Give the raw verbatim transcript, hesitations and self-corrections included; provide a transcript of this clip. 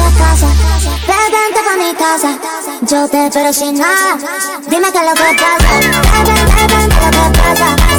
casa, vente pa' mi casa, yo te espero sin nada. Dime qué es lo que pasa, vente, vente, qué es lo que pasa.